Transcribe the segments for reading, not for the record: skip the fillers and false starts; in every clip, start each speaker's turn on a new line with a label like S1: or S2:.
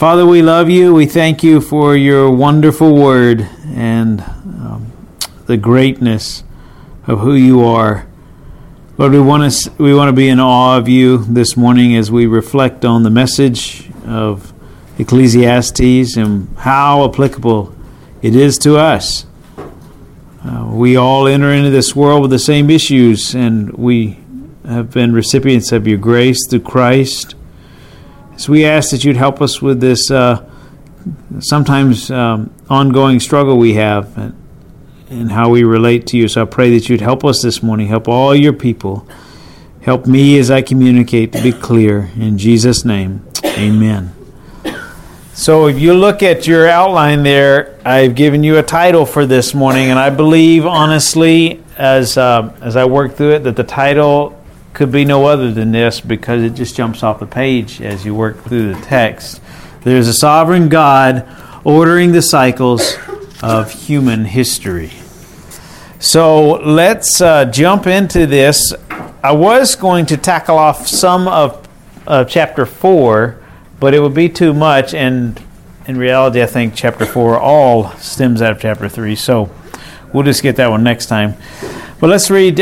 S1: Father, we love you. We thank you for your wonderful word and the greatness of who you are. Lord, we want to be in awe of you this morning as we reflect on the message of Ecclesiastes and how applicable it is to us. We all enter into this world with the same issues, and we have been recipients of your grace through Christ. So we ask that you'd help us with this sometimes ongoing struggle we have and how we relate to you. So I pray that you'd help us this morning, help all your people, help me as I communicate to be clear. In Jesus' name, amen. So if you look at your outline there, I've given you a title for this morning, and I believe, honestly, as I work through it, that the title could be no other than this because it just jumps off the page as you work through the text. There's a sovereign God ordering the cycles of human history. So let's jump into this. I was going to tackle off some of chapter 4, but it would be too much, and in reality, I think chapter 4 all stems out of chapter 3, so we'll just get that one next time. But let's read.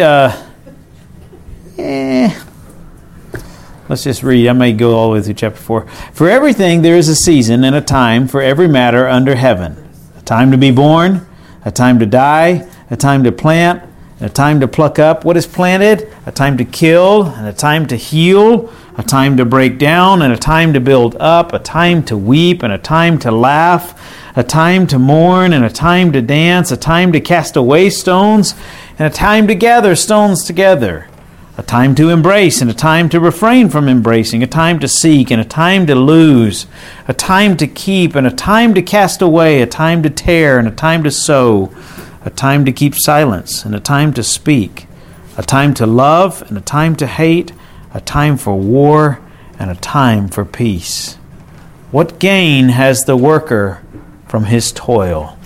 S1: Let's just read. I may go all the way through chapter 4. For everything there is a season and a time for every matter under heaven. A time to be born, a time to die, a time to plant, and a time to pluck up what is planted, a time to kill, and a time to heal, a time to break down, and a time to build up, a time to weep, and a time to laugh, a time to mourn, and a time to dance, a time to cast away stones, and a time to gather stones together, a time to embrace, and a time to refrain from embracing, a time to seek, and a time to lose, a time to keep, and a time to cast away, a time to tear, and a time to sow, a time to keep silence, and a time to speak, a time to love, and a time to hate, a time for war, and a time for peace. What gain has the worker from his toil?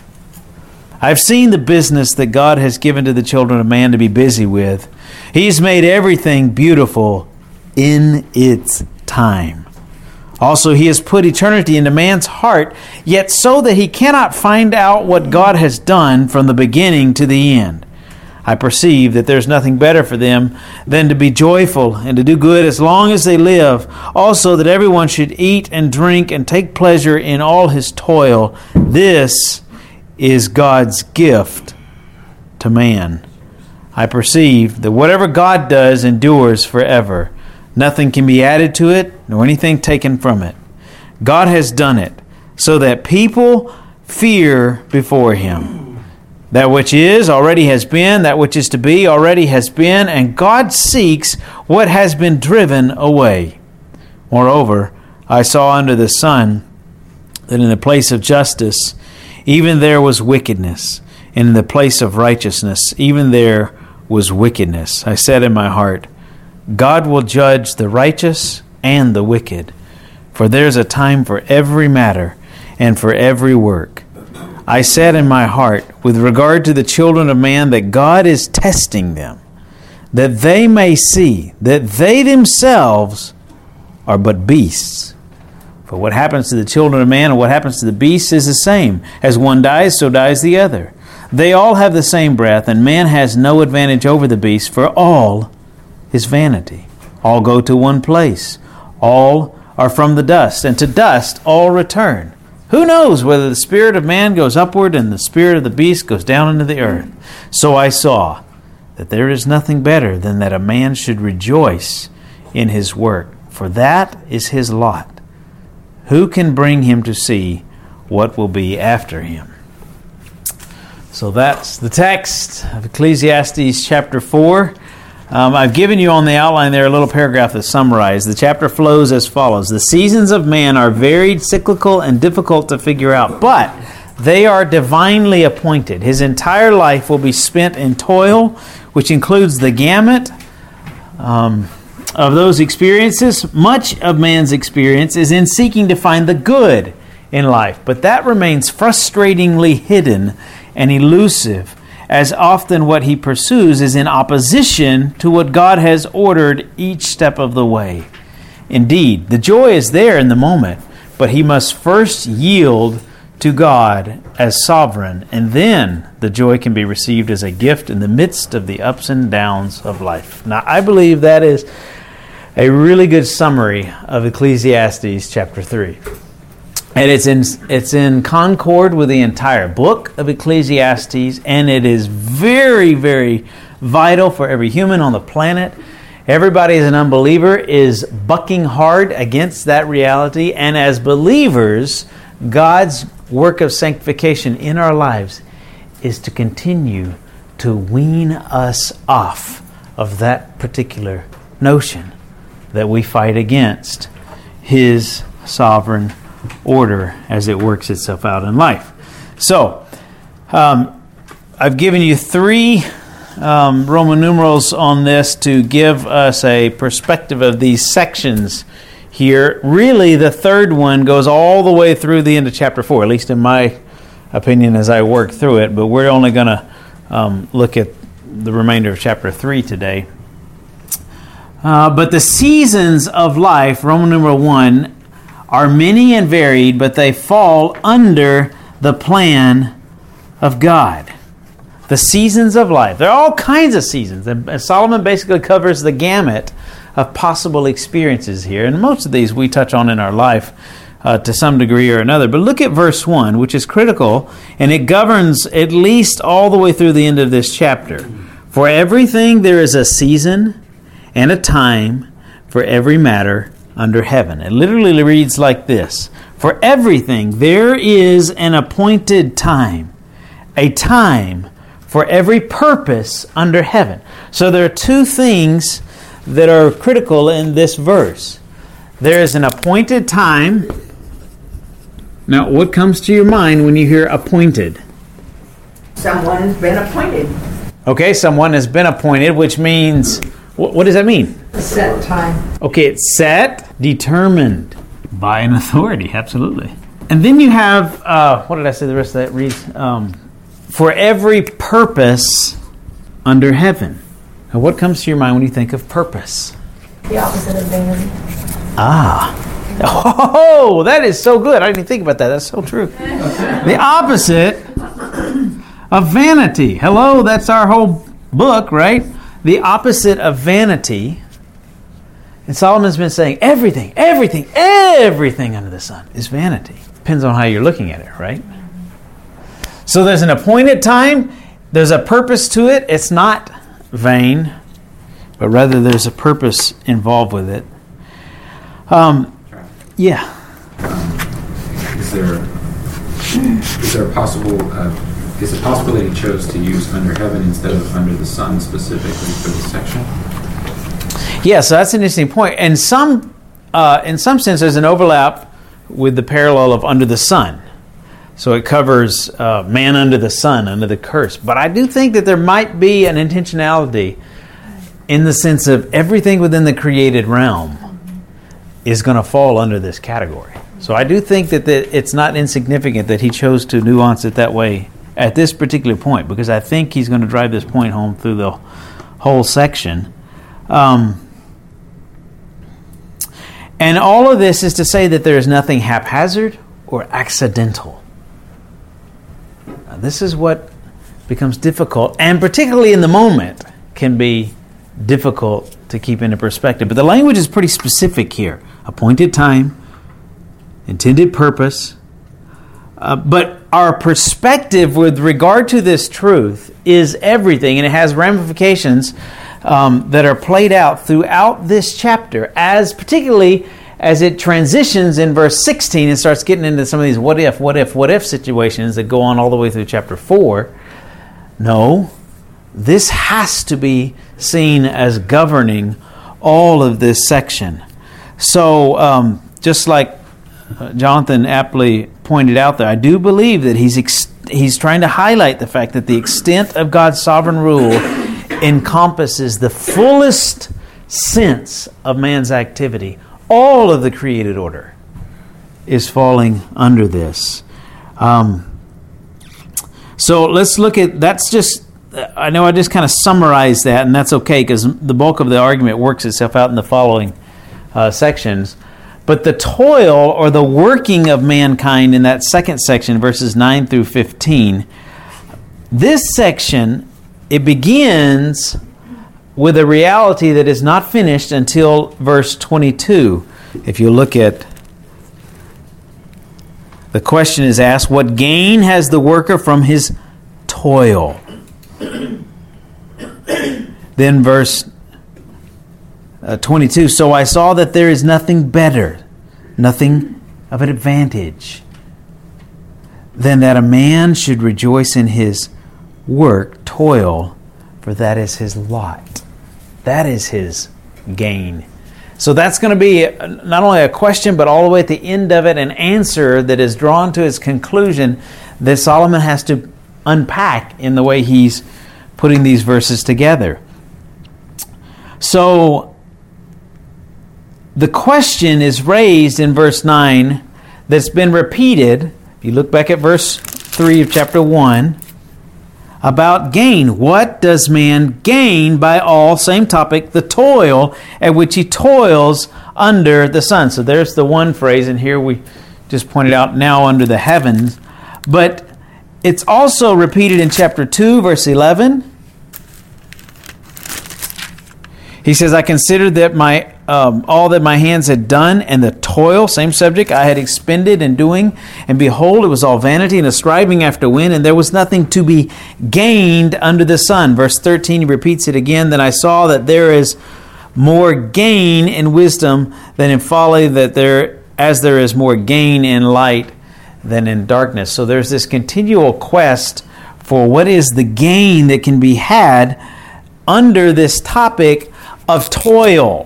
S1: I've seen the business that God has given to the children of man to be busy with. He's made everything beautiful in its time. Also, he has put eternity into man's heart, yet so that he cannot find out what God has done from the beginning to the end. I perceive that there's nothing better for them than to be joyful and to do good as long as they live. Also, that everyone should eat and drink and take pleasure in all his toil. This is God's gift to man. I perceive that whatever God does endures forever. Nothing can be added to it, nor anything taken from it. God has done it so that people fear before him. That which is already has been, that which is to be already has been, and God seeks what has been driven away. Moreover, I saw under the sun that in the place of justice, even there was wickedness, and in the place of righteousness, even there was wickedness. I said in my heart, God will judge the righteous and the wicked, for there's a time for every matter and for every work. I said in my heart, with regard to the children of man, that God is testing them, that they may see that they themselves are but beasts. For what happens to the children of man and what happens to the beasts is the same. As one dies, so dies the other. They all have the same breath, and man has no advantage over the beast, for all is vanity. All go to one place. All are from the dust, and to dust all return. Who knows whether the spirit of man goes upward and the spirit of the beast goes down into the earth? So I saw that there is nothing better than that a man should rejoice in his work, for that is his lot. Who can bring him to see what will be after him? So that's the text of Ecclesiastes chapter 4. I've given you on the outline there a little paragraph that summarizes. The chapter flows as follows. The seasons of man are varied, cyclical, and difficult to figure out, but they are divinely appointed. His entire life will be spent in toil, which includes the gamut of those experiences. Much of man's experience is in seeking to find the good in life, but that remains frustratingly hidden and elusive, as often what he pursues is in opposition to what God has ordered each step of the way. Indeed, the joy is there in the moment, but he must first yield to God as sovereign, and then the joy can be received as a gift in the midst of the ups and downs of life. Now, I believe that is a really good summary of Ecclesiastes chapter 3. And it's in concord with the entire book of Ecclesiastes, and it is very, very vital for every human on the planet. Everybody as an unbeliever is bucking hard against that reality, and as believers, God's work of sanctification in our lives is to continue to wean us off of that particular notion that we fight against His sovereign order as it works itself out in life. So, I've given you 3 Roman numerals on this to give us a perspective of these sections here. Really, the third one goes all the way through the end of chapter 4, at least in my opinion as I work through it, but we're only going to look at the remainder of chapter 3 today. But the seasons of life, Roman numeral 1, are many and varied, but they fall under the plan of God. The seasons of life. There are all kinds of seasons, and Solomon basically covers the gamut of possible experiences here, and most of these we touch on in our life to some degree or another. But look at verse 1, which is critical, and it governs at least all the way through the end of this chapter. For everything there is a season and a time for every matter under heaven. It literally reads like this: for everything there is an appointed time, a time for every purpose under heaven. So there are 2 things that are critical in this verse. There is an appointed time. Now, what comes to your mind when you hear appointed?
S2: Someone has been appointed.
S1: Okay, someone has been appointed, which means, what does that mean?
S2: A set time.
S1: Okay, it's set, determined by an authority, absolutely. And then you have, what did I say the rest of that reads? For every purpose under heaven. Now, what comes to your mind when you think of purpose?
S2: The opposite of vanity.
S1: Oh, that is so good. I didn't even think about that. That's so true. The opposite of vanity. Hello, that's our whole book, right? The opposite of vanity. And Solomon's been saying everything under the sun is vanity. Depends on how you're looking at it, right? So there's an appointed time. There's a purpose to it. It's not vain, but rather there's a purpose involved with it. Yeah.
S3: Is it possible that he chose to use under heaven instead of under the sun specifically for this section?
S1: Yeah, so that's an interesting point. And in some sense, there's an overlap with the parallel of under the sun. So it covers man under the sun, under the curse. But I do think that there might be an intentionality in the sense of everything within the created realm is going to fall under this category. So I do think that it's not insignificant that he chose to nuance it that way at this particular point, because I think he's going to drive this point home through the whole section. And all of this is to say that there is nothing haphazard or accidental. Now, this is what becomes difficult, and particularly in the moment can be difficult to keep into perspective. But the language is pretty specific here. Appointed time, intended purpose. But our perspective with regard to this truth is everything, and it has ramifications that are played out throughout this chapter, particularly as it transitions in verse 16 and starts getting into some of these what if situations that go on all the way through chapter 4. No, this has to be seen as governing all of this section. So, just like Jonathan aptly pointed out there, I do believe that he's trying to highlight the fact that the extent of God's sovereign rule encompasses the fullest sense of man's activity. All of the created order is falling under this. So let's look at, I know I just kind of summarized that, and that's okay because the bulk of the argument works itself out in the following sections. But the toil or the working of mankind in that second section, verses 9 through 15, this section, it begins with a reality that is not finished until verse 22. If you look at, the question is asked, what gain has the worker from his toil? Then verse 22, so I saw that there is nothing better, nothing of an advantage, than that a man should rejoice in his work, toil, for that is his lot. That is his gain. So that's going to be not only a question, but all the way at the end of it, an answer that is drawn to its conclusion that Solomon has to unpack in the way he's putting these verses together. So the question is raised in verse 9 that's been repeated. If you look back at verse 3 of chapter 1, about gain. What does man gain by all, same topic, the toil at which he toils under the sun? So there's the one phrase, and here we just pointed out, now under the heavens. But it's also repeated in chapter 2, verse 11. He says, I considered that all that my hands had done, and the toil, same subject, I had expended in doing, and behold, it was all vanity and a striving after wind, and there was nothing to be gained under the sun. Verse 13, he repeats it again. Then I saw that there is more gain in wisdom than in folly, that there is more gain in light than in darkness. So there's this continual quest for what is the gain that can be had under this topic of toil.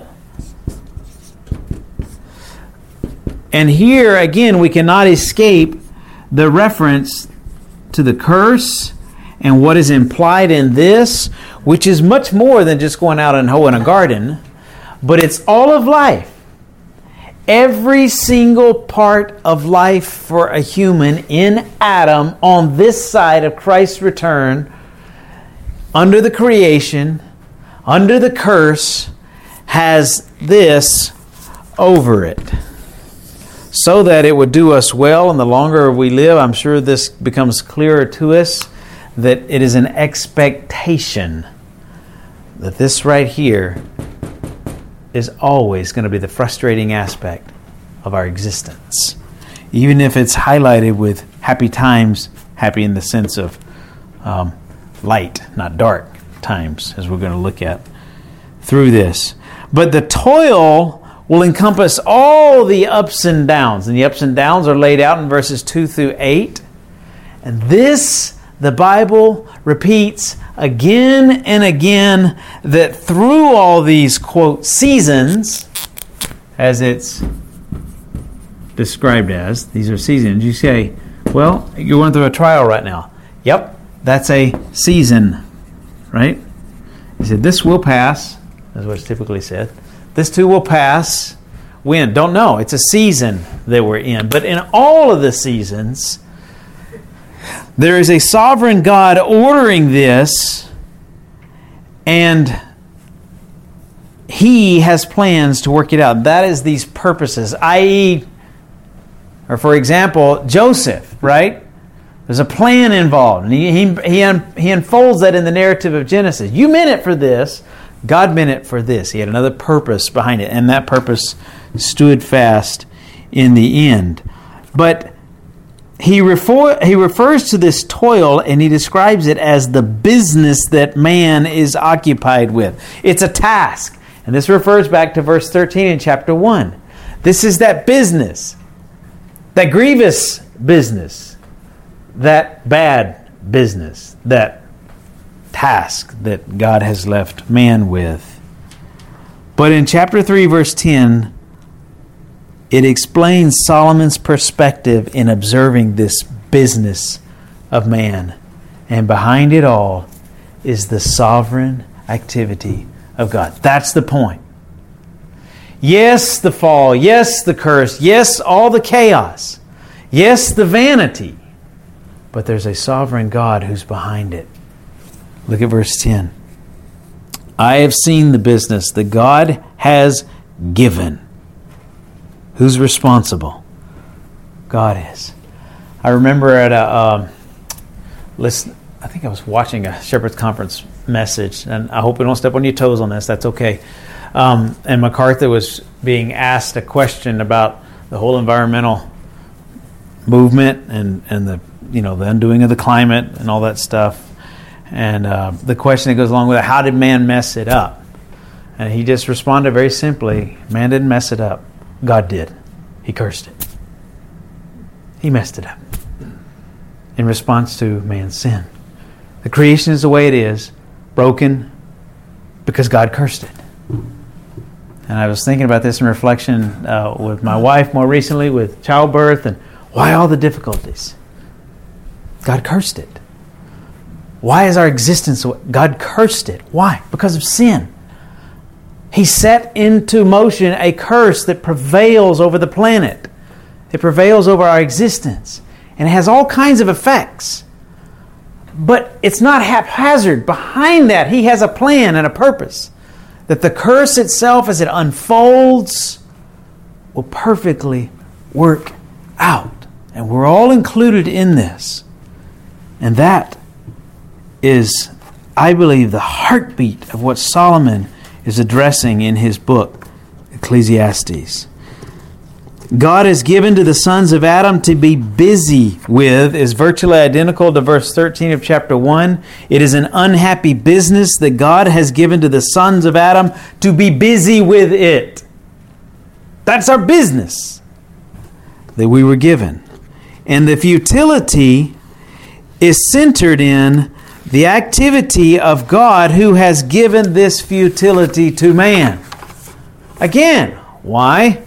S1: And here, again, we cannot escape the reference to the curse and what is implied in this, which is much more than just going out and hoeing a garden, but it's all of life. Every single part of life for a human in Adam on this side of Christ's return, under the creation, under the curse, has this over it. So that it would do us well, and the longer we live, I'm sure this becomes clearer to us, that it is an expectation that this right here is always going to be the frustrating aspect of our existence. Even if it's highlighted with happy times, happy in the sense of light, not dark times, as we're going to look at through this. But the toil will encompass all the ups and downs. And the ups and downs are laid out in verses 2 through 8. And this, the Bible repeats again and again, that through all these, quote, seasons, as it's described as, these are seasons. You say, well, you're going through a trial right now. Yep, that's a season, right? He said, this will pass. That's what's typically said. This too will pass. When? Don't know. It's a season that we're in. But in all of the seasons, there is a sovereign God ordering this, and He has plans to work it out. That is these purposes, i.e., or for example, Joseph, right? There's a plan involved, and he unfolds that in the narrative of Genesis. You meant it for this. God meant it for this. He had another purpose behind it, and that purpose stood fast in the end. But he refers to this toil, and he describes it as the business that man is occupied with. It's a task. And this refers back to verse 13 in chapter 1. This is that business, that grievous business, that bad business, that task that God has left man with. But in chapter 3, verse 10, it explains Solomon's perspective in observing this business of man. And behind it all is the sovereign activity of God. That's the point. Yes, the fall. Yes, the curse. Yes, all the chaos. Yes, the vanity. But there's a sovereign God who's behind it. Look at verse 10. I have seen the business that God has given. Who's responsible? God is. I remember at I think I was watching a Shepherd's Conference message, and I hope we don't step on your toes on this. That's okay. And MacArthur was being asked a question about the whole environmental movement and the the undoing of the climate and all that stuff. And the question that goes along with it: how did man mess it up? And he just responded very simply: man didn't mess it up. God did. He cursed it. He messed it up in response to man's sin. The creation is the way it is, broken because God cursed it. And I was thinking about this in reflection with my wife more recently with childbirth, and why all the difficulties? God cursed it. Why is our existence? God cursed it. Why? Because of sin. He set into motion a curse that prevails over the planet. It prevails over our existence. And it has all kinds of effects. But it's not haphazard. Behind that, He has a plan and a purpose. That the curse itself, as it unfolds, will perfectly work out. And we're all included in this. And that is, I believe, the heartbeat of what Solomon is addressing in his book, Ecclesiastes. God has given to the sons of Adam to be busy with is virtually identical to verse 13 of chapter 1. It is an unhappy business that God has given to the sons of Adam to be busy with it. That's our business that we were given. And the futility is centered in the activity of God who has given this futility to man. Again, why?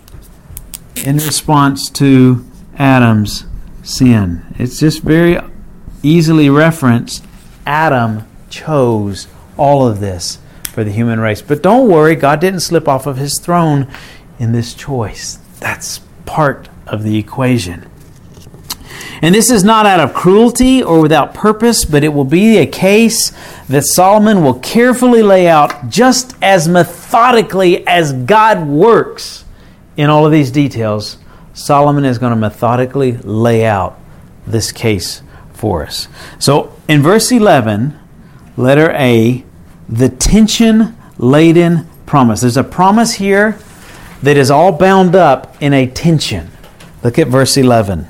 S1: In response to Adam's sin. It's just very easily referenced. Adam chose all of this for the human race. But don't worry, God didn't slip off of His throne in this choice. That's part of the equation. And this is not out of cruelty or without purpose, but it will be a case that Solomon will carefully lay out just as methodically as God works in all of these details. Solomon is going to methodically lay out this case for us. So in verse 11, letter A, the tension-laden promise. There's a promise here that is all bound up in a tension. Look at verse 11.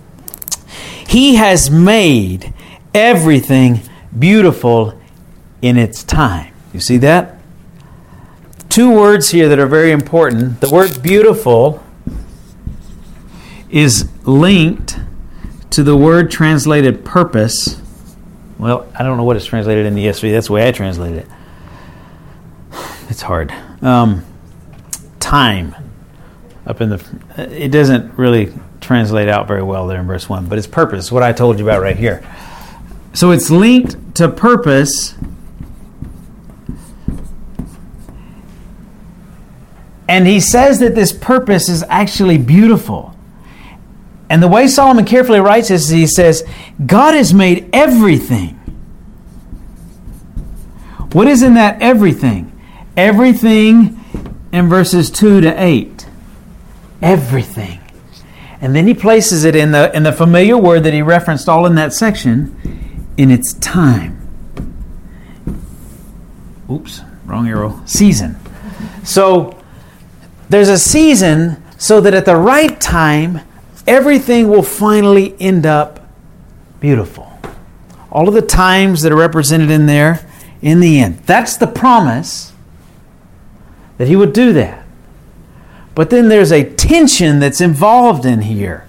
S1: He has made everything beautiful in its time. You see that? Two words here that are very important. The word beautiful is linked to the word translated purpose. Well, I don't know what it's translated in the ESV. That's the way I translated it. It's hard. Time. It doesn't really translate out very well there in verse 1, but it's purpose, what I told you about right here. So it's linked to purpose. And he says that this purpose is actually beautiful. And the way Solomon carefully writes this is he says, God has made everything. What is in that everything? Everything in verses 2 to 8. Everything. And then he places it in the familiar word that he referenced all in that section, in its time. Oops, wrong arrow. Season. So there's a season so that at the right time, everything will finally end up beautiful. All of the times that are represented in there, in the end. That's the promise that He would do that. But then there's a tension that's involved in here.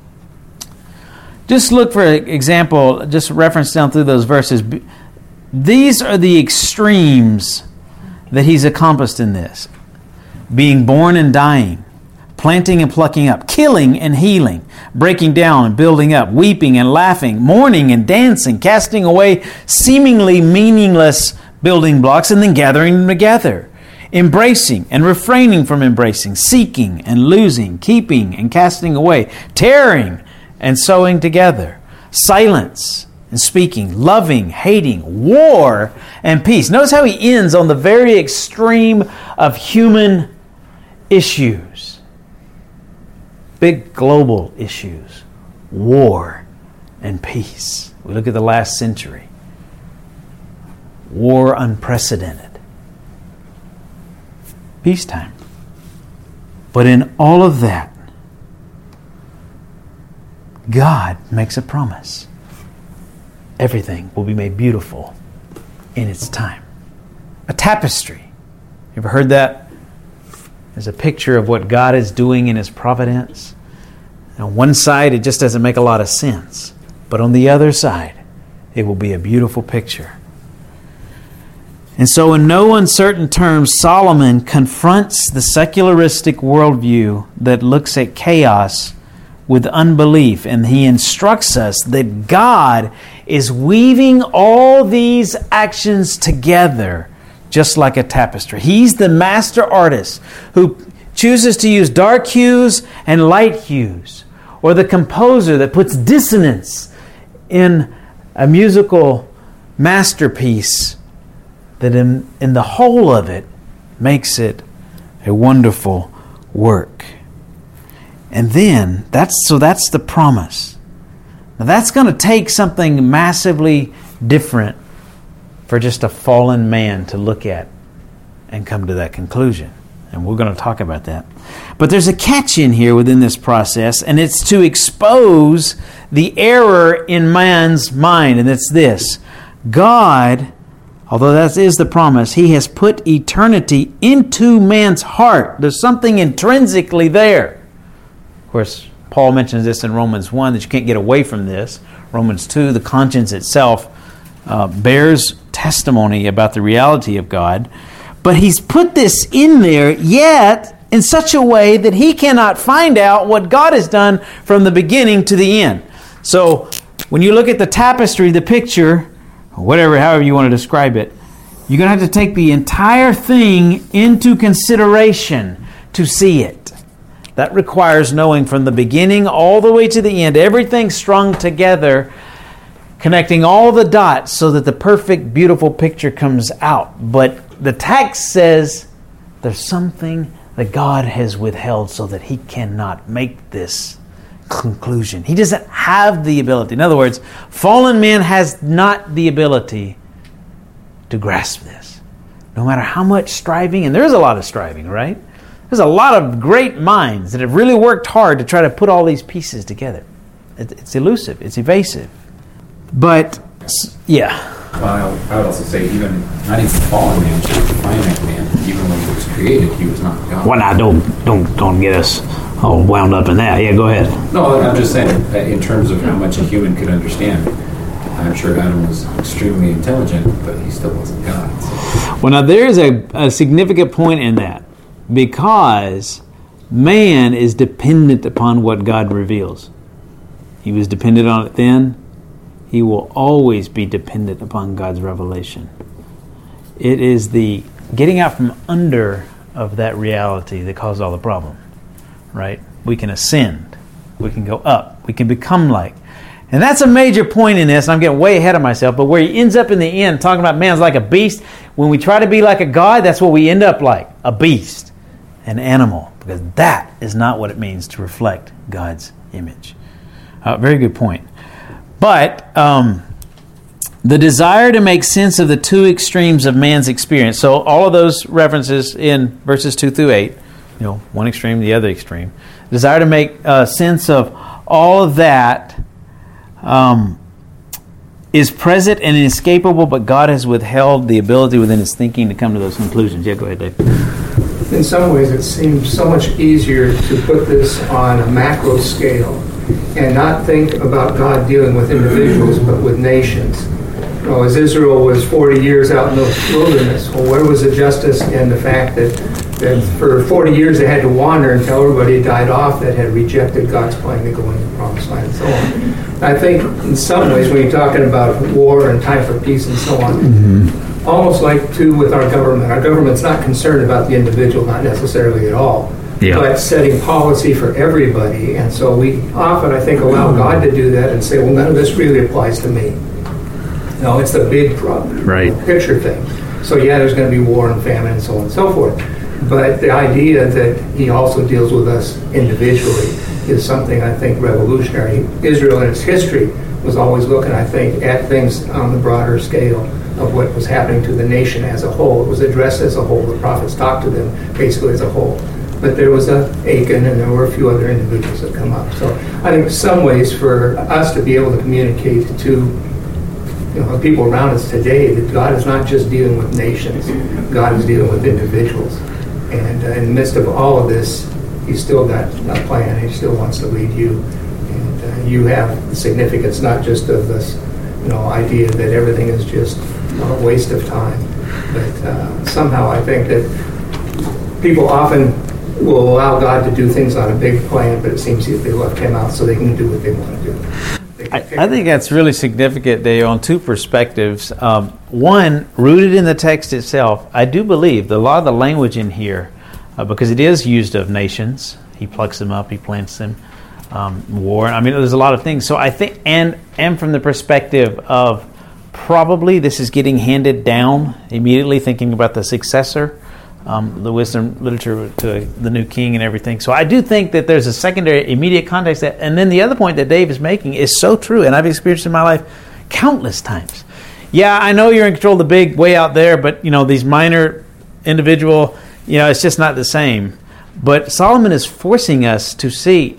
S1: Just look for example, just reference down through those verses. These are the extremes that He's accomplished in this. Being born and dying, planting and plucking up, killing and healing, breaking down and building up, weeping and laughing, mourning and dancing, casting away seemingly meaningless building blocks and then gathering them together. Embracing and refraining from embracing, seeking and losing, keeping and casting away, tearing and sewing together, silence and speaking, loving, hating, war and peace. Notice how he ends on the very extreme of human issues. big global issues, war and peace. We look at the last century. War unprecedented. Peacetime. But in all of that, God makes a promise. Everything will be made beautiful in its time. A tapestry. You ever heard that? As a picture of what God is doing in His providence. On one side, it just doesn't make a lot of sense. But on the other side, it will be a beautiful picture. And so in no uncertain terms, Solomon confronts the secularistic worldview that looks at chaos with unbelief. And he instructs us that God is weaving all these actions together just like a tapestry. He's the master artist who chooses to use dark hues and light hues, or the composer that puts dissonance in a musical masterpiece that in the whole of it makes it a wonderful work. And then, that's the promise. Now that's going to take something massively different for just a fallen man to look at and come to that conclusion. And we're going to talk about that. But there's a catch in here within this process, and it's to expose the error in man's mind, and it's this. God, although that is the promise, He has put eternity into man's heart. There's something intrinsically there. Of course, Paul mentions this in Romans 1, that you can't get away from this. Romans 2, the conscience itself bears testimony about the reality of God. But He's put this in there, yet in such a way that he cannot find out what God has done from the beginning to the end. So when you look at the tapestry, the picture, whatever, however you want to describe it, you're going to have to take the entire thing into consideration to see it. That requires knowing from the beginning all the way to the end, everything strung together, connecting all the dots so that the perfect, beautiful picture comes out. But the text says there's something that God has withheld so that He cannot make this conclusion. He doesn't have the ability. In other words, fallen man has not the ability to grasp this. No matter how much striving, and there is a lot of striving, right? There's a lot of great minds that have really worked hard to try to put all these pieces together. It's elusive. It's evasive. But, yeah.
S3: Well, I would also say not even fallen man, just the finite man, even when he was created, he was not God.
S1: Well, now, don't get us all wound up in that. Yeah, go ahead.
S3: No, I'm just saying, in terms of how much a human could understand, I'm sure Adam was extremely intelligent, but he still wasn't God. So.
S1: Well, now, there is a significant point in that, because man is dependent upon what God reveals. He was dependent on it then. He will always be dependent upon God's revelation. It is the getting out from under of that reality that caused all the problem, right? We can ascend. We can go up. We can become like. And that's a major point in this. I'm getting way ahead of myself, but where he ends up in the end, talking about man's like a beast, when we try to be like a God, that's what we end up like, a beast, an animal, because that is not what it means to reflect God's image. Very good point. But the desire to make sense of the two extremes of man's experience. So all of those references in verses 2 through 8, one extreme, the other extreme. Desire to make sense of all of that is present and inescapable, but God has withheld the ability within His thinking to come to those conclusions. Yeah, go ahead, Dave.
S4: In some ways, it seems so much easier to put this on a macro scale and not think about God dealing with individuals, but with nations. As Israel was 40 years out in the wilderness, well, where was the justice in the fact that for 40 years they had to wander until everybody died off that had rejected God's plan to go into the promised land and so on. I think in some ways when you're talking about war and time for peace and so on, almost like too with our government's not concerned about the individual, not necessarily at all. Yeah. But setting policy for everybody. And so we often, I think, allow God to do that and say, well, none of this really applies to me. No, it's the big picture thing. So yeah, there's going to be war and famine and so on and so forth. But the idea that He also deals with us individually is something, I think, revolutionary. Israel in its history was always looking, I think, at things on the broader scale of what was happening to the nation as a whole. It was addressed as a whole. The prophets talked to them basically as a whole. But there was Achan, and there were a few other individuals that come up. So I think some ways for us to be able to communicate to people around us today that God is not just dealing with nations. God is dealing with individuals. And in the midst of all of this, He's still got a plan. He still wants to lead you. And you have the significance not just of this idea that everything is just a waste of time. But somehow I think that people often will allow God to do things on a big plan, but it seems they left Him out so they can do what they want to do.
S1: I think that's really significant, Dave, on two perspectives. One, rooted in the text itself, I do believe a lot of the language in here, because it is used of nations. He plucks them up, he plants them, war. I mean, there's a lot of things. So I think, and from the perspective of probably this is getting handed down immediately, thinking about the successor, the wisdom literature to the new king and everything. So I do think that there's a secondary, immediate context. And then the other point that Dave is making is so true, and I've experienced in my life countless times. Yeah, I know you're in control of the big way out there, but these minor individual, it's just not the same. But Solomon is forcing us to see,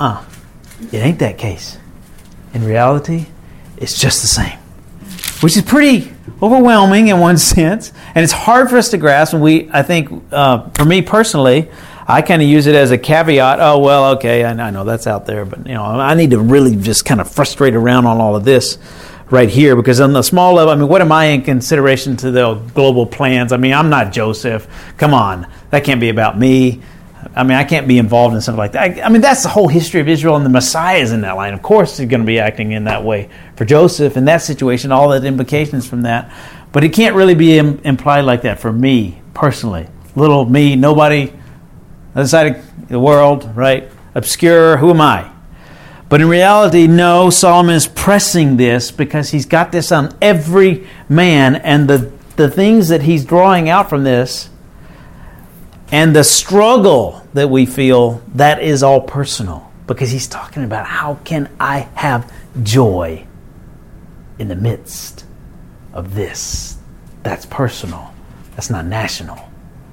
S1: it ain't that case. In reality, it's just the same. Which is pretty overwhelming in one sense, and it's hard for us to grasp. And I think, for me personally, I kind of use it as a caveat. Oh, well, okay, I know that's out there, but I need to really just kind of frustrate around on all of this right here, because on the small level, what am I in consideration to the global plans? I'm not Joseph. Come on, that can't be about me. I can't be involved in something like that. That's the whole history of Israel, and the Messiah is in that line. Of course he's going to be acting in that way for Joseph in that situation, all the implications from that. But it can't really be implied like that for me, personally. Little me, nobody, other side of the world, right? Obscure, who am I? But in reality, no, Solomon is pressing this because he's got this on every man, and the things that he's drawing out from this and the struggle that we feel, that is all personal. Because he's talking about how can I have joy in the midst of this. That's personal. That's not national.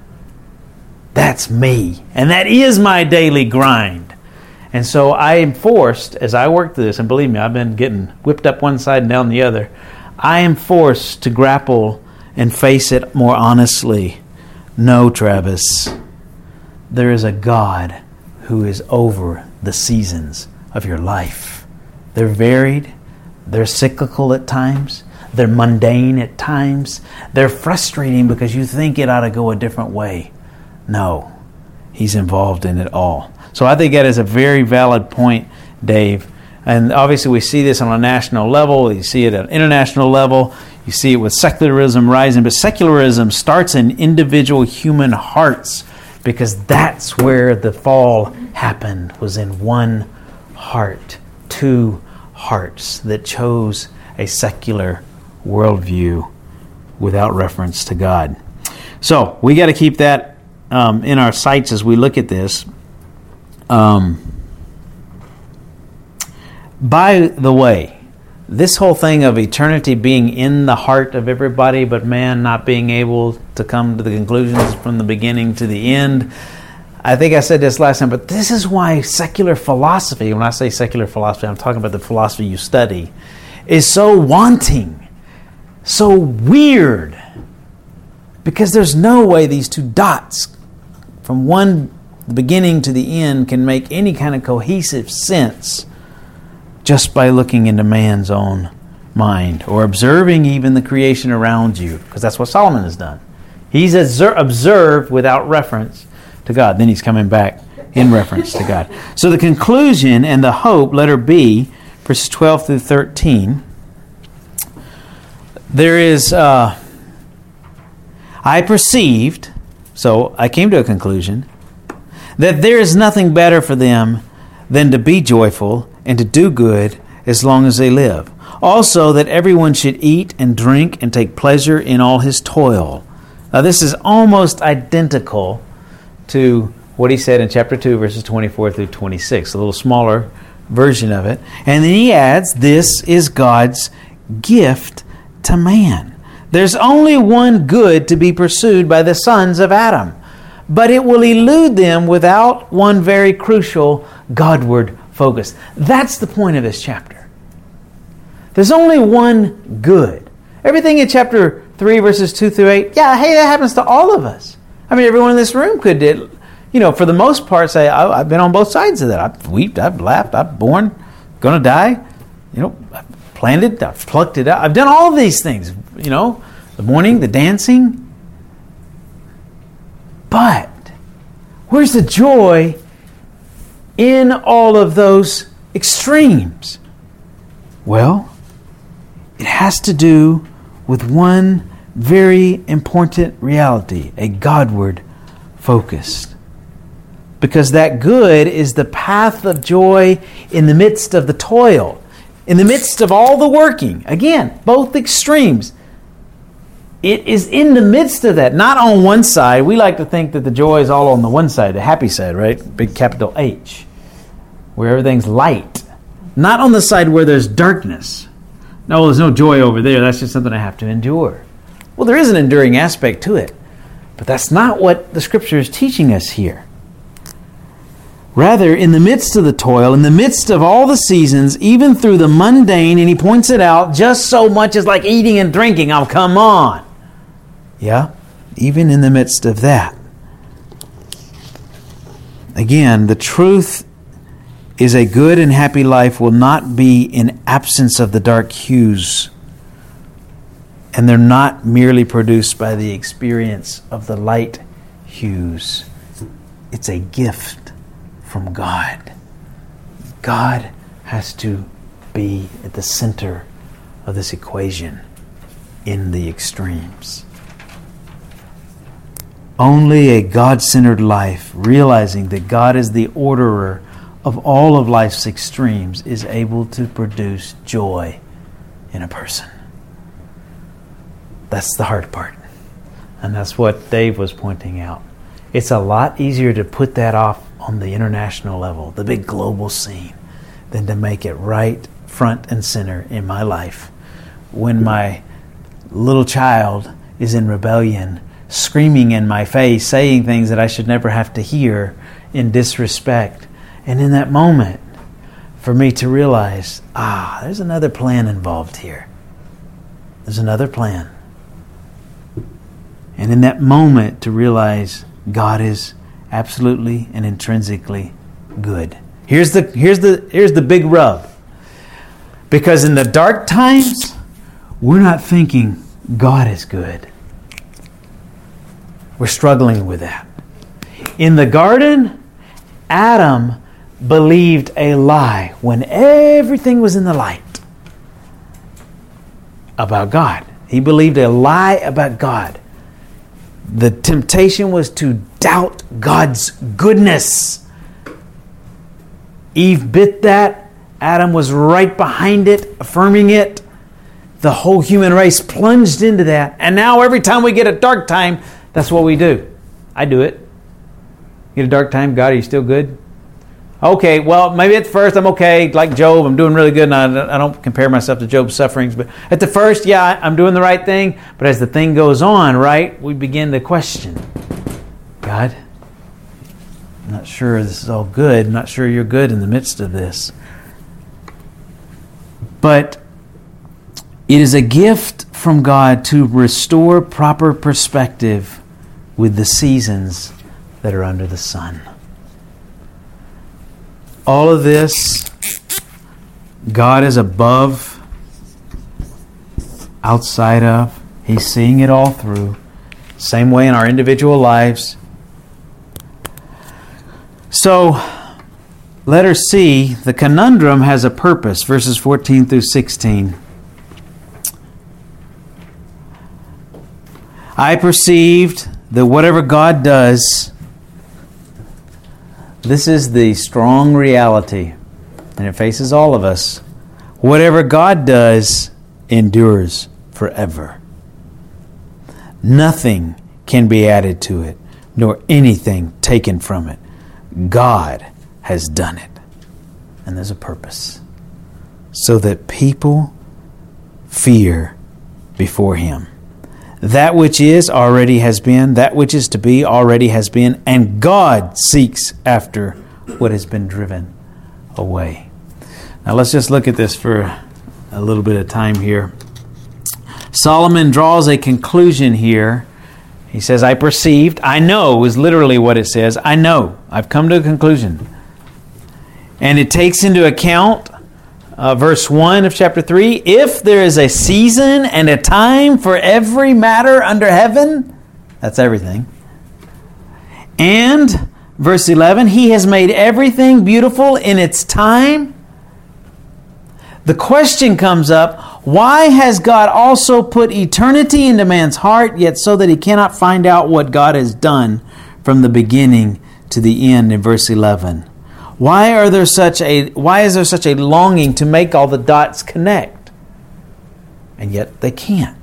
S1: That's me. And that is my daily grind. And so I am forced, as I work through this, and believe me, I've been getting whipped up one side and down the other, I am forced to grapple and face it more honestly. No, Travis, there is a God who is over the seasons of your life. They're varied, they're cyclical at times, they're mundane at times, they're frustrating because you think it ought to go a different way. No, He's involved in it all. So I think that is a very valid point, Dave. And obviously we see this on a national level, you see it at an international level, you see it with secularism rising, but secularism starts in individual human hearts, because that's where the fall happened, was in one heart, two hearts that chose a secular worldview without reference to God. So we got to keep that in our sights as we look at this. By the way, this whole thing of eternity being in the heart of everybody, but man not being able to come to the conclusions from the beginning to the end, I think I said this last time, but this is why secular philosophy, when I say secular philosophy, I'm talking about the philosophy you study, is so wanting, so weird, because there's no way these two dots from the beginning to the end can make any kind of cohesive sense just by looking into man's own mind or observing even the creation around you, because that's what Solomon has done. He's observed without reference to God. Then he's coming back in reference to God. So the conclusion and the hope, letter B, verses 12 through 13, there is, I perceived, so I came to a conclusion, that there is nothing better for them than to be joyful and to do good as long as they live. Also, that everyone should eat and drink and take pleasure in all his toil. Now, this is almost identical to what he said in chapter 2, verses 24 through 26, a little smaller version of it. And then he adds, this is God's gift to man. There's only one good to be pursued by the sons of Adam, but it will elude them without one very crucial Godward focus. That's the point of this chapter. There's only one good. Everything in chapter 3, verses 2 through 8, yeah, hey, that happens to all of us. I mean, everyone in this room could, for the most part, say, I've been on both sides of that. I've wept, I've laughed, I've born, going to die. I've planted, I've plucked it out. I've done all of these things, the mourning, the dancing. But where's the joy in all of those extremes? Well, it has to do with one very important reality, a Godward focused. Because that good is the path of joy in the midst of the toil, in the midst of all the working. Again, both extremes. It is in the midst of that, not on one side. We like to think that the joy is all on the one side, the happy side, right? Big capital H, where everything's light. Not on the side where there's darkness. No, there's no joy over there. That's just something I have to endure. Well, there is an enduring aspect to it, but that's not what the Scripture is teaching us here. Rather, in the midst of the toil, in the midst of all the seasons, even through the mundane, and he points it out, just so much as like eating and drinking. Oh, come on. Yeah, even in the midst of that. Again, the truth is a good and happy life will not be in absence of the dark hues. And they're not merely produced by the experience of the light hues. It's a gift from God. God has to be at the center of this equation in the extremes. Only a God-centered life, realizing that God is the orderer of all of life's extremes, is able to produce joy in a person. That's the hard part. And that's what Dave was pointing out. It's a lot easier to put that off on the international level, the big global scene, than to make it right front and center in my life. When my little child is in rebellion, screaming in my face, saying things that I should never have to hear in disrespect. And in that moment, for me to realize, there's another plan involved here. There's another plan. And in that moment to realize God is absolutely and intrinsically good. Here's the big rub. Because in the dark times, we're not thinking God is good. We're struggling with that. In the garden, Adam believed a lie when everything was in the light about God. He believed a lie about God. The temptation was to doubt God's goodness. Eve bit that. Adam was right behind it, affirming it. The whole human race plunged into that. And now every time we get a dark time, that's what we do. I do it. Get a dark time, God, are you still good? Okay, well, maybe at first I'm okay, like Job, I'm doing really good, and I don't compare myself to Job's sufferings, but at the first, yeah, I'm doing the right thing, but as the thing goes on, right, we begin to question, God, I'm not sure this is all good, I'm not sure you're good in the midst of this. But it is a gift from God to restore proper perspective with the seasons that are under the sun. All of this, God is above, outside of. He's seeing it all through. Same way in our individual lives. So, letter C, the conundrum has a purpose, verses 14 through 16. I perceived that whatever God does, this is the strong reality, and it faces all of us. Whatever God does endures forever. Nothing can be added to it, nor anything taken from it. God has done it. And there's a purpose. So that people fear before Him. That which is already has been, that which is to be already has been, and God seeks after what has been driven away. Now let's just look at this for a little bit of time here. Solomon draws a conclusion here. He says, I perceived, I know is literally what it says. I know. I've come to a conclusion. And it takes into account verse 1 of chapter 3, if there is a season and a time for every matter under heaven, that's everything. And verse 11, He has made everything beautiful in its time. The question comes up, why has God also put eternity into man's heart, yet so that he cannot find out what God has done from the beginning to the end in verse 11? Why is there such a longing to make all the dots connect? And yet they can't.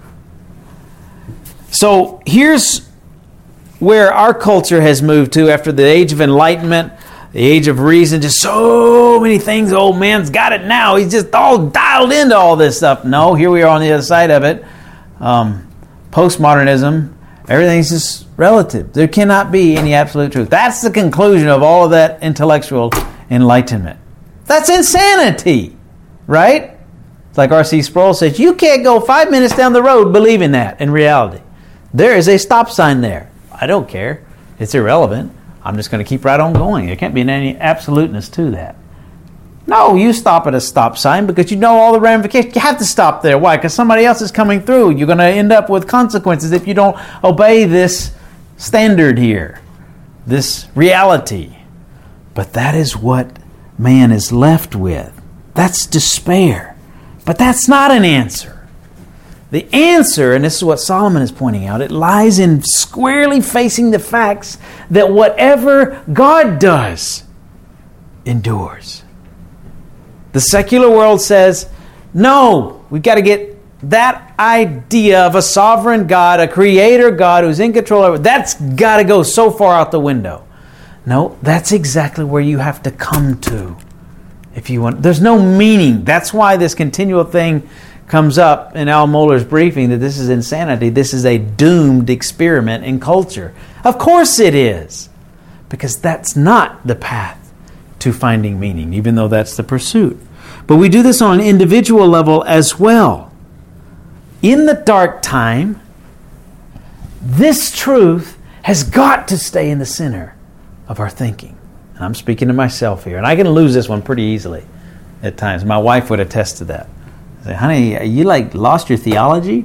S1: So here's where our culture has moved to after the age of enlightenment, the age of reason, just so many things. Old man's got it now. He's just all dialed into all this stuff. No, here we are on the other side of it. Postmodernism, everything's just relative. There cannot be any absolute truth. That's the conclusion of all of that intellectual enlightenment. That's insanity, right? It's like R.C. Sproul says, you can't go 5 minutes down the road believing that in reality. There is a stop sign there. I don't care. It's irrelevant. I'm just going to keep right on going. There can't be any absoluteness to that. No, you stop at a stop sign because you know all the ramifications. You have to stop there. Why? Because somebody else is coming through. You're going to end up with consequences if you don't obey this standard here, this reality. But that is what man is left with. That's despair. But that's not an answer. The answer, and this is what Solomon is pointing out, it lies in squarely facing the facts that whatever God does endures. The secular world says, no, we've got to get that idea of a sovereign God, a creator God who's in control of it, that's got to go so far out the window. No, that's exactly where you have to come to if you want. There's no meaning. That's why this continual thing comes up in Al Mohler's briefing that this is insanity. This is a doomed experiment in culture. Of course it is. Because that's not the path to finding meaning, even though that's the pursuit. But we do this on an individual level as well. In the dark time, this truth has got to stay in the center of our thinking. And I'm speaking to myself here. And I can lose this one pretty easily at times. My wife would attest to that. Say, honey, you lost your theology?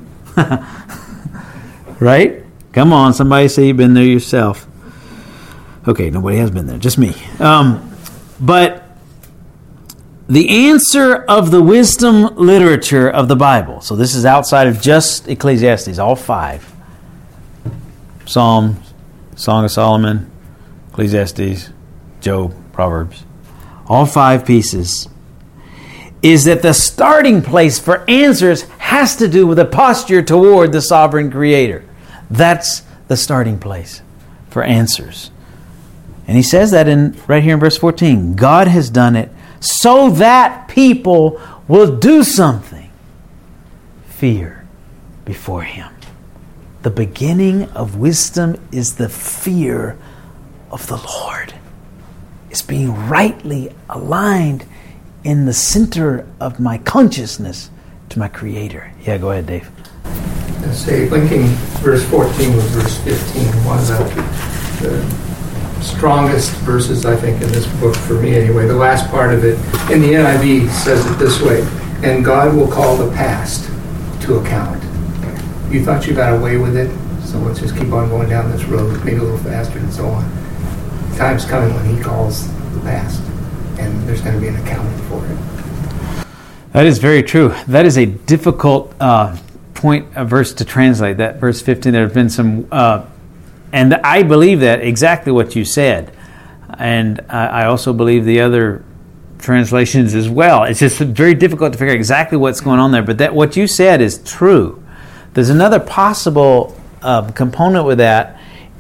S1: Right? Come on, somebody say you've been there yourself. Okay, nobody has been there, just me. But the answer of the wisdom literature of the Bible, so this is outside of just Ecclesiastes, all 5. Psalms, Song of Solomon, Ecclesiastes, Job, Proverbs. All 5 pieces. Is that the starting place for answers has to do with a posture toward the sovereign creator. That's the starting place for answers. And he says that right here in verse 14. God has done it so that people will do something. Fear before Him. The beginning of wisdom is the fear of the Lord. It's being rightly aligned in the center of my consciousness to my Creator. Yeah, go ahead, Dave.
S4: Let's say, linking verse 14 with verse 15, one of the strongest verses, I think, in this book for me anyway. The last part of it, in the NIV, says it this way, and God will call the past to account. You thought you got away with it, so let's just keep on going down this road, maybe a little faster and so on. Time's coming when He calls the past. And there's going to be an accounting for it.
S1: That is very true. That is a difficult verse to translate. That verse 15. There have been some, and I believe that exactly what you said, and I also believe the other translations as well. It's just very difficult to figure out exactly what's going on there. But that what you said is true. There's another possible component with that,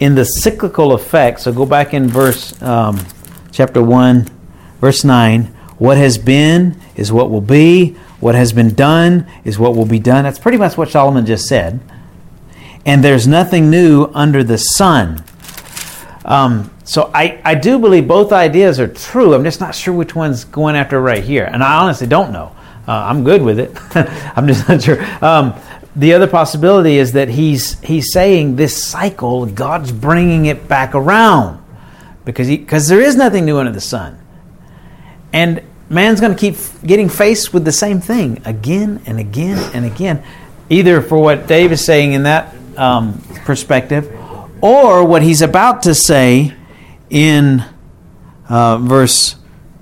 S1: in the cyclical effect. So go back in chapter 1, verse 9. What has been is what will be. What has been done is what will be done. That's pretty much what Solomon just said. And there's nothing new under the sun. So I do believe both ideas are true. I'm just not sure which one's going after right here. And I honestly don't know. I'm good with it. I'm just not sure. The other possibility is that he's saying this cycle, God's bringing it back around. Because there is nothing new under the sun. And man's going to keep getting faced with the same thing again and again and again. Either for what Dave is saying in that perspective, or what he's about to say in verse...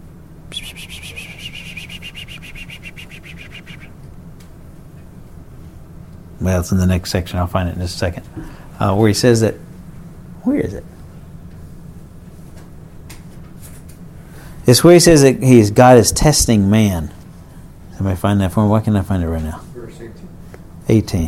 S1: Well, it's in the next section. I'll find it in just a second. Where he says that... Where is it? It's where he says that God is testing man. Somebody find that for me? Why can't I find it right now?
S4: Verse
S1: 18.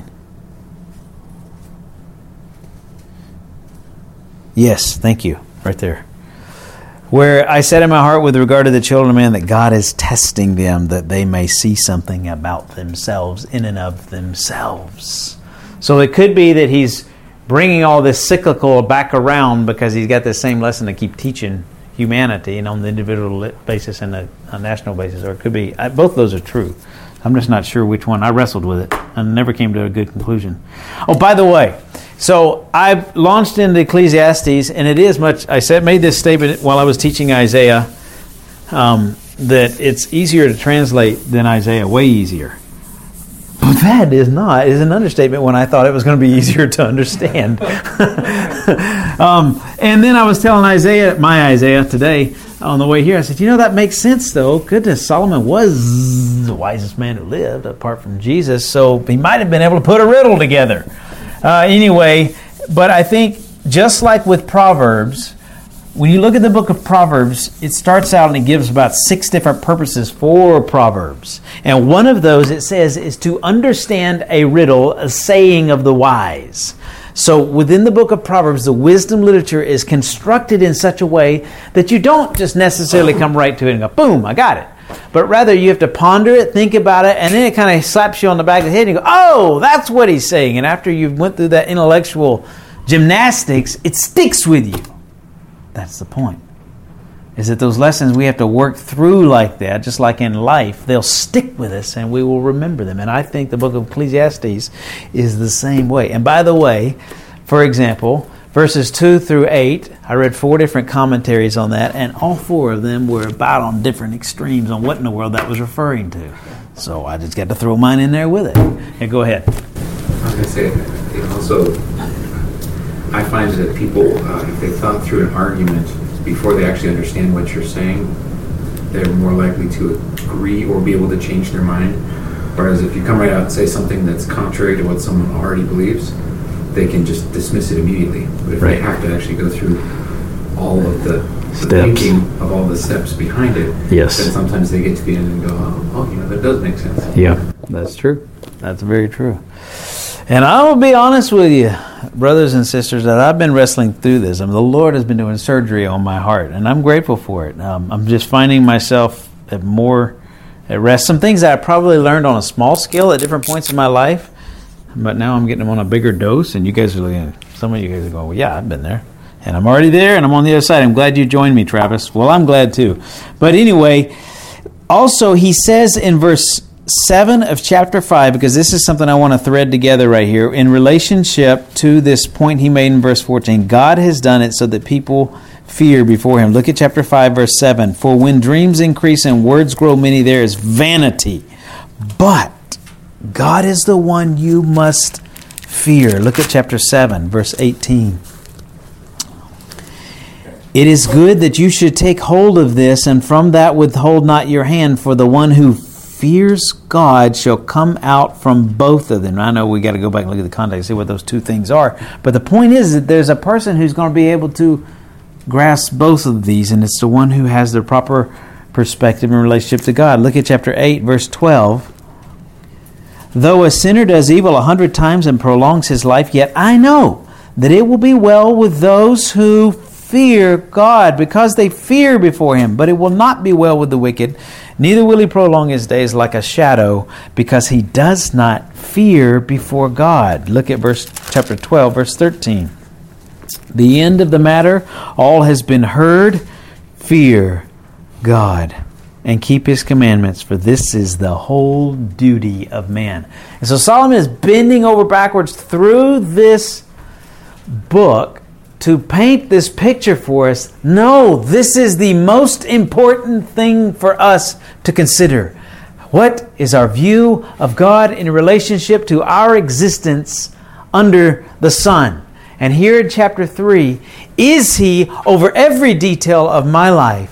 S1: Yes, thank you. Right there. Where I said in my heart with regard to the children of man that God is testing them that they may see something about themselves in and of themselves. So it could be that he's bringing all this cyclical back around because he's got this same lesson to keep teaching humanity, and on the individual basis and a national basis. Or it could be, both of those are true. I'm just not sure which one. I wrestled with it and never came to a good conclusion. Oh, by the way, so I've launched into Ecclesiastes, and it is much, made this statement while I was teaching Isaiah, that it's easier to translate than Isaiah, way easier. But that is an understatement when I thought it was going to be easier to understand. And then I was telling my Isaiah today on the way here, I said, that makes sense though. Goodness, Solomon was the wisest man who lived apart from Jesus, so he might have been able to put a riddle together. Anyway, but I think just like with Proverbs, when you look at the book of Proverbs, it starts out and it gives about 6 different purposes for Proverbs. And one of those, it says, is to understand a riddle, a saying of the wise. So within the book of Proverbs, the wisdom literature is constructed in such a way that you don't just necessarily come right to it and go, boom, I got it. But rather you have to ponder it, think about it, and then it kind of slaps you on the back of the head and you go, oh, that's what he's saying. And after you've went through that intellectual gymnastics, it sticks with you. That's the point. Is that those lessons we have to work through like that, just like in life, they'll stick with us and we will remember them. And I think the book of Ecclesiastes is the same way. And by the way, for example, verses 2 through 8, I read 4 different commentaries on that, and all 4 of them were about on different extremes on what in the world that was referring to. So I just got to throw mine in there with it. And go ahead.
S3: I was going to say, also, I find that people, if they thought through an argument before they actually understand what you're saying, they're more likely to agree or be able to change their mind. Whereas if you come right out and say something that's contrary to what someone already believes, they can just dismiss it immediately. But if they have to actually go through all of the thinking of all the steps behind it, then sometimes they get to the end and go, oh, that does make sense.
S1: Yeah, that's true. That's very true. And I will be honest with you, brothers and sisters, that I've been wrestling through this. I mean, the Lord has been doing surgery on my heart, and I'm grateful for it. I'm just finding myself more at rest. Some things that I probably learned on a small scale at different points in my life, but now I'm getting them on a bigger dose, and you guys are looking, some of you guys are going, well, yeah, I've been there. And I'm already there, and I'm on the other side. I'm glad you joined me, Travis. Well, I'm glad too. But anyway, also he says in verse 7 of chapter 5, because this is something I want to thread together right here, in relationship to this point he made in verse 14, God has done it so that people fear before him. Look at chapter 5, verse 7. For when dreams increase and words grow many, there is vanity. But God is the one you must fear. Look at chapter 7, verse 18. It is good that you should take hold of this, and from that withhold not your hand, for the one who fears God shall come out from both of them. I know we got to go back and look at the context and see what those two things are. But the point is that there's a person who's going to be able to grasp both of these, and it's the one who has the proper perspective in relationship to God. Look at chapter 8, verse 12. Though a sinner does evil 100 times and prolongs his life, yet I know that it will be well with those who fear God, because they fear before Him. But it will not be well with the wicked, neither will he prolong his days like a shadow, because he does not fear before God. Look at chapter 12, verse 13. The end of the matter, all has been heard. Fear God and keep His commandments, for this is the whole duty of man. And so Solomon is bending over backwards through this book to paint this picture for us. No, this is the most important thing for us to consider. What is our view of God in relationship to our existence under the sun? And here in chapter 3, is He over every detail of my life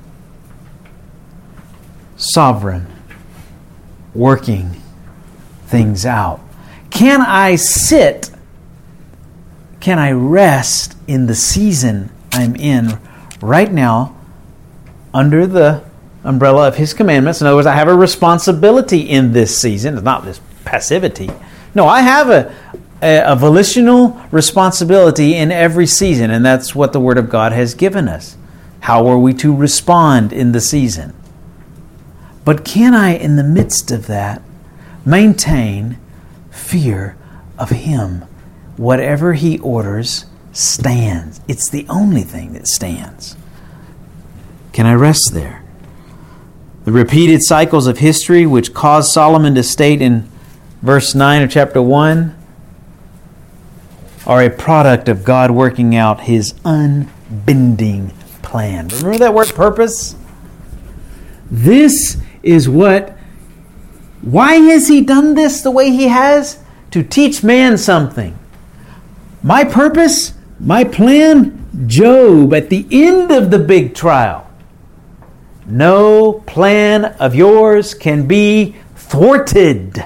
S1: sovereign, working things out? Can I sit? Can I rest in the season I'm in right now under the umbrella of His commandments? In other words, I have a responsibility in this season. It's not this passivity. No, I have a volitional responsibility in every season, and that's what the Word of God has given us. How are we to respond in the season? But can I, in the midst of that, maintain fear of Him? Whatever He orders stands. It's the only thing that stands. Can I rest there? The repeated cycles of history which caused Solomon to state in verse 9 of chapter 1 are a product of God working out His unbending plan. Remember that word purpose? This is why has He done this the way He has? To teach man something. My purpose, my plan, Job, at the end of the big trial. No plan of yours can be thwarted.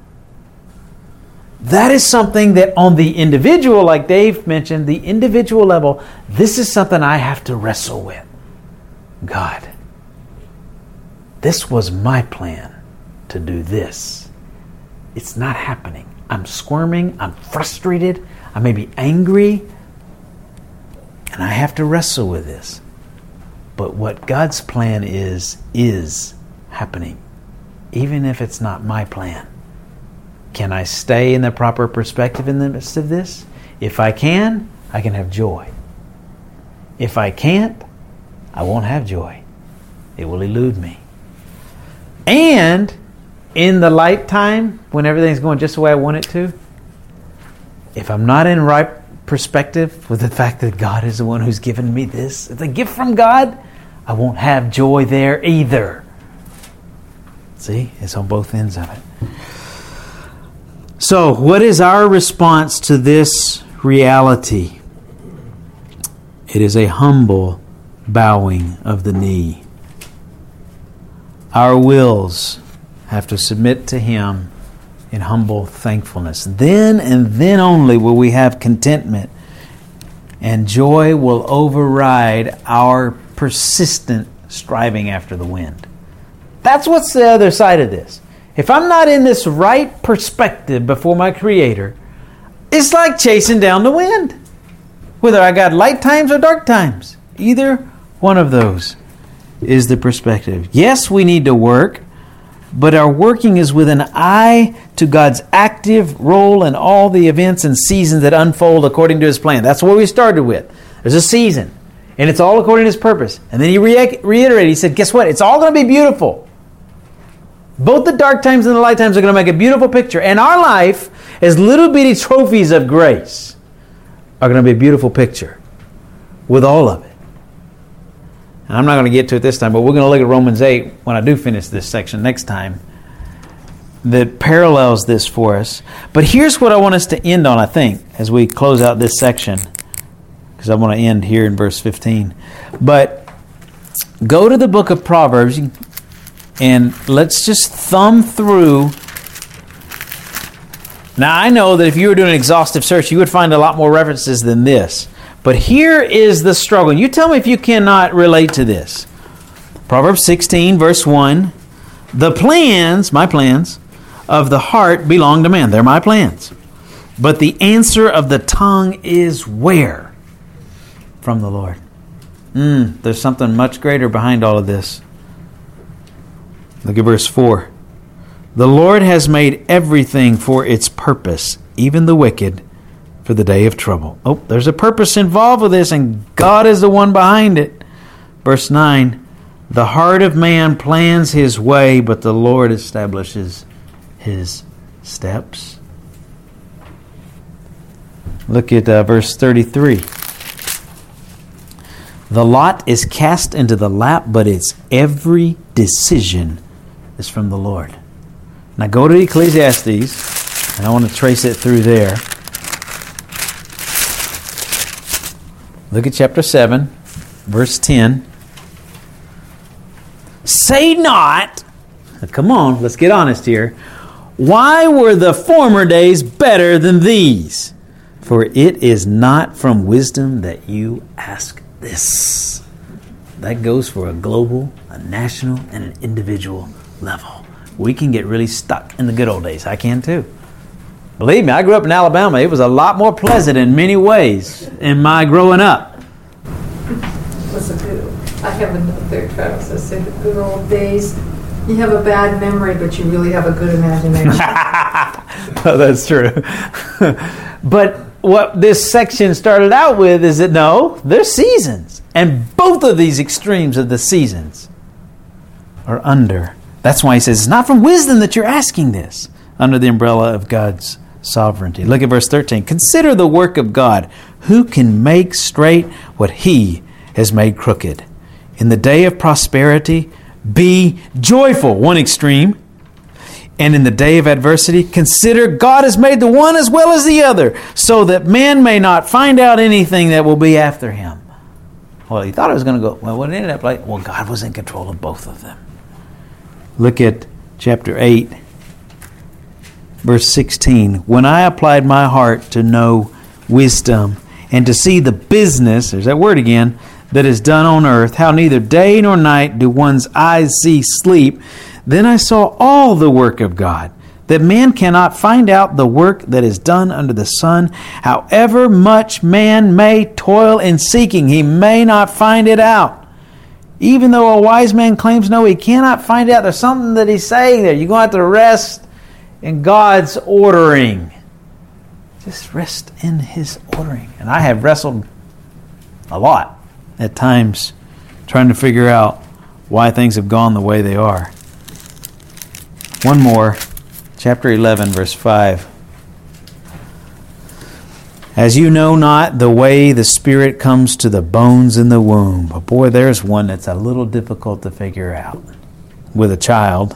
S1: That is something that on the individual, like Dave mentioned, the individual level, this is something I have to wrestle with. God, this was my plan to do this. It's not happening. I'm squirming. I'm frustrated. I may be angry. And I have to wrestle with this. But what God's plan is happening. Even if it's not my plan. Can I stay in the proper perspective in the midst of this? If I can have joy. If I can't, I won't have joy. It will elude me. And in the light time, when everything's going just the way I want it to, if I'm not in right perspective with the fact that God is the one who's given me this, it's a gift from God, I won't have joy there either. See, it's on both ends of it. So, what is our response to this reality? It is a humble bowing of the knee. Our wills have to submit to Him in humble thankfulness. Then and then only will we have contentment, and joy will override our persistent striving after the wind. That's what's the other side of this. If I'm not in this right perspective before my Creator, it's like chasing down the wind. Whether I got light times or dark times, either one of those is the perspective. Yes, we need to work, but our working is with an eye to God's active role in all the events and seasons that unfold according to His plan. That's what we started with. There's a season, and it's all according to His purpose. And then He reiterated, He said, guess what? It's all going to be beautiful. Both the dark times and the light times are going to make a beautiful picture. And our life, as little bitty trophies of grace, are going to be a beautiful picture with all of it. And I'm not going to get to it this time, but we're going to look at Romans 8 when I do finish this section next time that parallels this for us. But here's what I want us to end on, I think, as we close out this section, because I want to end here in verse 15. But go to the book of Proverbs and let's just thumb through. Now, I know that if you were doing an exhaustive search, you would find a lot more references than this. But here is the struggle. You tell me if you cannot relate to this. Proverbs 16, verse 1. The plans, my plans, of the heart belong to man. They're my plans. But the answer of the tongue is where? From the Lord. There's something much greater behind all of this. Look at verse 4. The Lord has made everything for its purpose, even the wicked, for the day of trouble. Oh, there's a purpose involved with this, and God is the one behind it. Verse 9. The heart of man plans his way, but the Lord establishes his steps. Look at verse 33. The lot is cast into the lap, but its every decision is from the Lord. Now go to Ecclesiastes, and I want to trace it through there. Look at chapter 7, verse 10. Say not, come on, let's get honest here. Why were the former days better than these? For it is not from wisdom that you ask this. That goes for a global, a national, and an individual level. We can get really stuck in the good old days. I can too. Believe me, I grew up in Alabama. It was a lot more pleasant in many ways in my growing up.
S2: What's a good? I have a note there, Travis. I said the good old days. You have a bad memory, but you really have a good imagination.
S1: Oh, that's true. But what this section started out with is that no, there's seasons. And both of these extremes of the seasons are under. That's why he says it's not from wisdom that you're asking this, under the umbrella of God's sovereignty. Look at verse 13. Consider the work of God. Who can make straight what he has made crooked? In the day of prosperity, be joyful, one extreme. And in the day of adversity, consider God has made the one as well as the other, so that man may not find out anything that will be after him. Well, he thought it was going to go, well, what it ended up like, well, God was in control of both of them. Look at chapter 8, verse 16. When I applied my heart to know wisdom and to see the business, there's that word again, that is done on earth, how neither day nor night do one's eyes see sleep, then I saw all the work of God, that man cannot find out the work that is done under the sun. However much man may toil in seeking, he may not find it out. Even though a wise man claims no, he cannot find out. There's something that he's saying there. You're going to have to rest in God's ordering. Just rest in his ordering. And I have wrestled a lot at times trying to figure out why things have gone the way they are. One more, chapter 11, verse 5. As you know not the way the Spirit comes to the bones in the womb. But boy, there's one that's a little difficult to figure out with a child.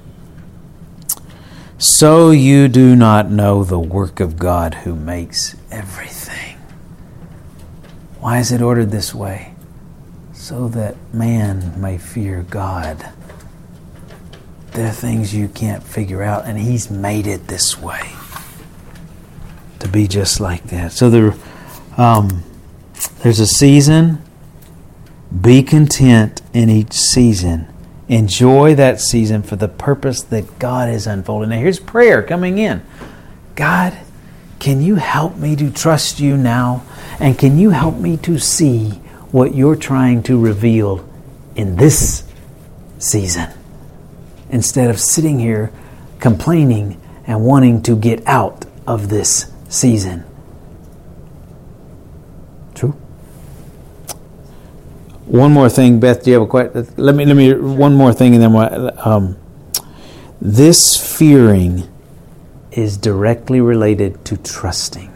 S1: So you do not know the work of God who makes everything. Why is it ordered this way? So that man may fear God. There are things you can't figure out, and He's made it this way to be just like that. So there's a season. Be content in each season. Enjoy that season for the purpose that God is unfolding. Now here's prayer coming in. God, can you help me to trust you now? And can you help me to see what you're trying to reveal in this season? Instead of sitting here complaining and wanting to get out of this season. True? One more thing, Beth, do you have a question? Let me one more thing, and then this fearing is directly related to trusting.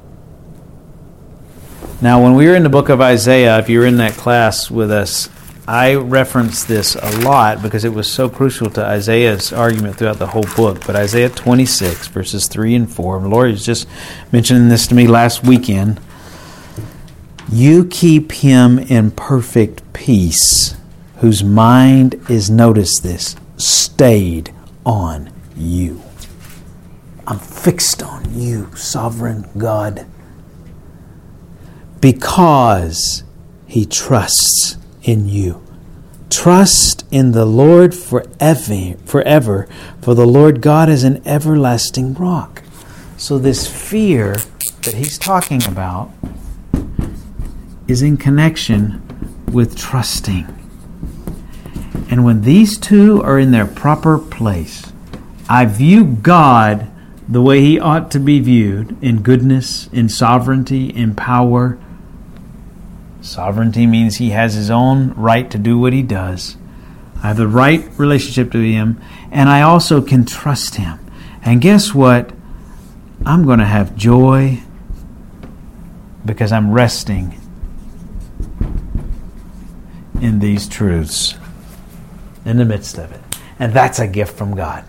S1: Now, when we were in the book of Isaiah, if you were in that class with us, I referenced this a lot because it was so crucial to Isaiah's argument throughout the whole book. But Isaiah 26, verses 3 and 4, and Lori was just mentioning this to me last weekend. You keep him in perfect peace, whose mind is, notice this, stayed on you. I'm fixed on you, sovereign God, because he trusts in you. Trust in the Lord forever, for the Lord God is an everlasting rock. So this fear that he's talking about is in connection with trusting. And when these two are in their proper place, I view God the way he ought to be viewed, in goodness, in sovereignty, in power. Sovereignty means he has his own right to do what he does. I have the right relationship to him, and I also can trust him. And guess what? I'm going to have joy because I'm resting in these truths in the midst of it. And that's a gift from God.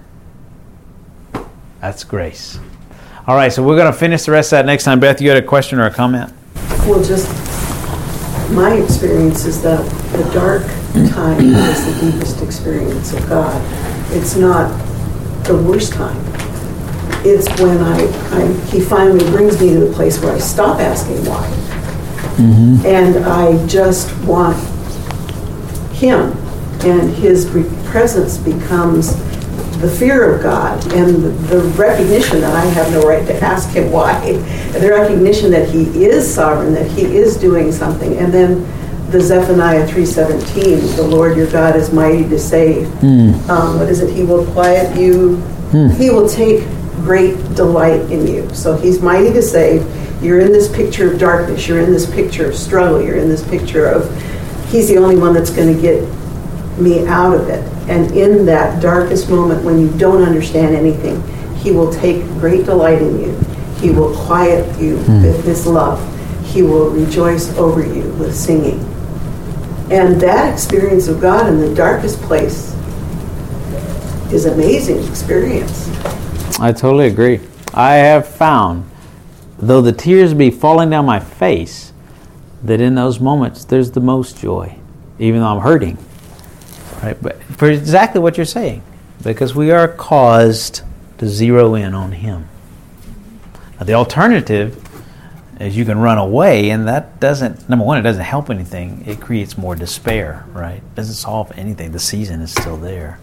S1: That's grace. All right, so we're going to finish the rest of that next time. Beth, you had a question or a comment?
S5: Well, just my experience is that the dark time is the deepest experience of God. It's not the worst time. It's when he finally brings me to the place where I stop asking why. Mm-hmm. And I just want him, and his presence becomes the fear of God and the recognition that I have no right to ask him why, the recognition that he is sovereign, that he is doing something. And then the Zephaniah 3:17, the Lord your God is mighty to save. What is it? He will quiet you. He will take great delight in you. So he's mighty to save. You're in this picture of darkness. You're in this picture of struggle. You're in this picture of he's the only one that's going to get me out of it. And in that darkest moment when you don't understand anything, he will take great delight in you. He will quiet you with his love. He will rejoice over you with singing. And that experience of God in the darkest place is an amazing experience.
S1: I totally agree. I have found, though the tears be falling down my face, that in those moments there's the most joy, even though I'm hurting. Right? But for exactly what you're saying, because we are caused to zero in on him. Now, the alternative is you can run away, and that doesn't, number one, it doesn't help anything. It creates more despair, right? It doesn't solve anything. The season is still there.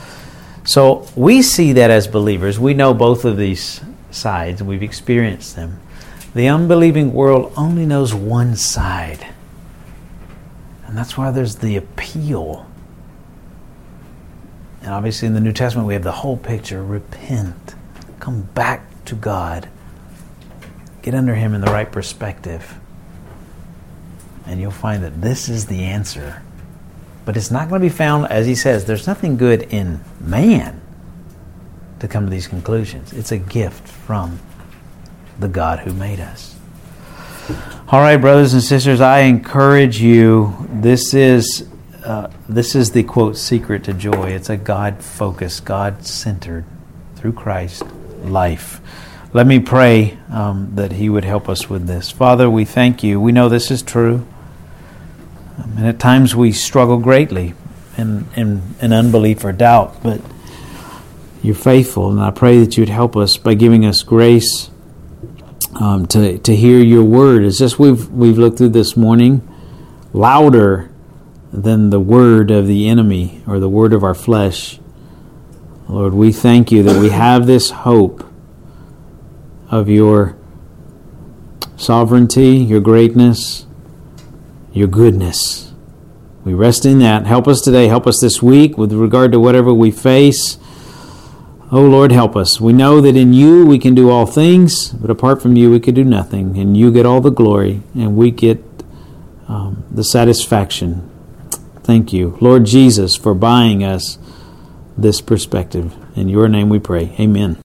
S1: So we see that as believers. We know both of these sides, and we've experienced them. The unbelieving world only knows one side. And that's why there's the appeal. And obviously in the New Testament we have the whole picture. Repent. Come back to God. Get under him in the right perspective. And you'll find that this is the answer. But it's not going to be found, as he says, there's nothing good in man to come to these conclusions. It's a gift from the God who made us. All right, brothers and sisters, I encourage you. This is the, quote, secret to joy. It's a God-focused, God-centered, through Christ, life. Let me pray that he would help us with this. Father, we thank you. We know this is true. And at times we struggle greatly in unbelief or doubt, but you're faithful, and I pray that you'd help us by giving us grace to hear your word. It's just we've looked through this morning, louder than the word of the enemy or the word of our flesh. Lord, we thank you that we have this hope of your sovereignty, your greatness, your goodness. We rest in that. Help us today. Help us this week with regard to whatever we face. Oh, Lord, help us. We know that in you we can do all things, but apart from you we could do nothing. And you get all the glory, and we get the satisfaction. Thank you, Lord Jesus, for buying us this perspective. In your name we pray. Amen.